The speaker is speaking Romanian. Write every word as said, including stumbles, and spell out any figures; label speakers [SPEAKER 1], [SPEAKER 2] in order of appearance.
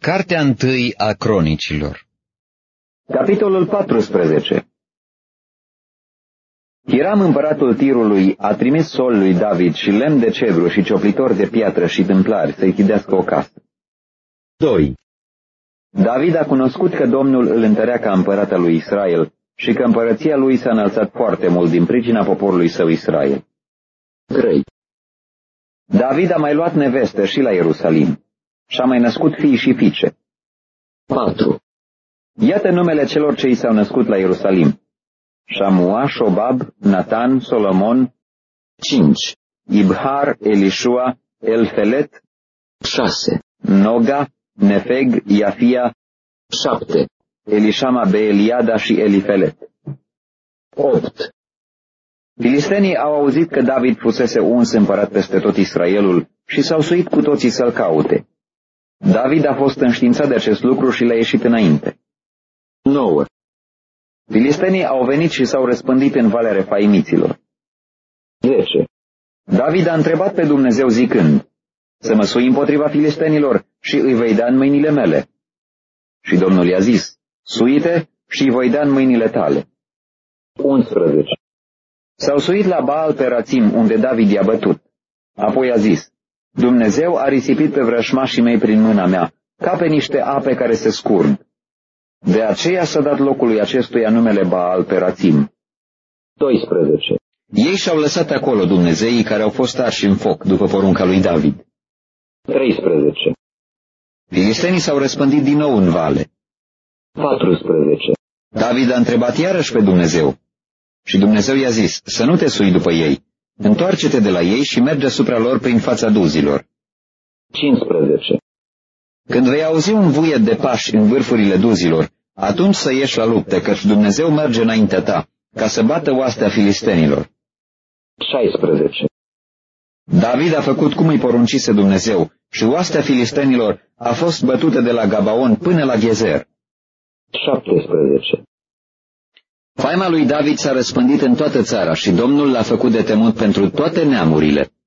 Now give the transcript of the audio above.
[SPEAKER 1] Cartea întâi a Cronicilor.
[SPEAKER 2] Capitolul paisprezece. Hiram, împăratul Tirului, a trimis sol lui David și lemn de cedru și cioplitori de piatră și tâmplari să-i chidească o casă. doi. David a cunoscut că Domnul îl întărea ca împărat al lui Israel și că împărăția lui s-a înălțat foarte mult din pricina poporului său Israel. trei. David a mai luat nevestă și la Ierusalim și a mai născut fii și fiice. patru. Iată numele celor ce i s-au născut la Ierusalim: Șamua, Șobab, Natan, Solomon. cinci. Ibhar, Elișua, Elfelet. șase. Noga, Nefeg, Iafia. șapte. Elișama, Beeliada și Elifelet. opt. Filistenii au auzit că David fusese uns împărat peste tot Israelul și s-au suit cu toții să-l caute. David a fost înștiințat de acest lucru și le-a ieșit înainte. nouă. Filistenii au venit și s-au răspândit în Valea Refaimiților. zece. David a întrebat pe Dumnezeu zicând: să mă sui împotriva filistenilor și îi voi da în mâinile mele. Și Domnul i-a zis: suite și îi voi da în mâinile tale. unsprezece. S-au suit la Baal Perațim, unde David i-a bătut. Apoi a zis: Dumnezeu a risipit pe vrășmașii mei prin mâna mea, ca pe niște ape care se scurg. De aceea s-a dat locului acestuia numele Baal Perațim. doisprezece.
[SPEAKER 1] Ei și-au lăsat acolo dumnezeii care au fost arși în foc după porunca lui David.
[SPEAKER 2] treisprezece.
[SPEAKER 1] Filistenii s-au răspândit din nou în vale.
[SPEAKER 2] paisprezece.
[SPEAKER 1] David a întrebat iarăși pe Dumnezeu. Și Dumnezeu i-a zis: să nu te sui după ei, întoarce-te de la ei și merge asupra lor prin fața duzilor.
[SPEAKER 2] cincisprezece.
[SPEAKER 1] Când vei auzi un vuiet de pași în vârfurile duzilor, atunci să ieși la luptă, căci Dumnezeu merge înaintea ta, ca să bată oastea filistenilor.
[SPEAKER 2] șaisprezece.
[SPEAKER 1] David a făcut cum îi poruncise Dumnezeu și oastea filistenilor a fost bătută de la Gabaon până la Ghezer.
[SPEAKER 2] șaptesprezece.
[SPEAKER 1] Faima lui David s-a răspândit în toată țara și Domnul l-a făcut de temut pentru toate neamurile.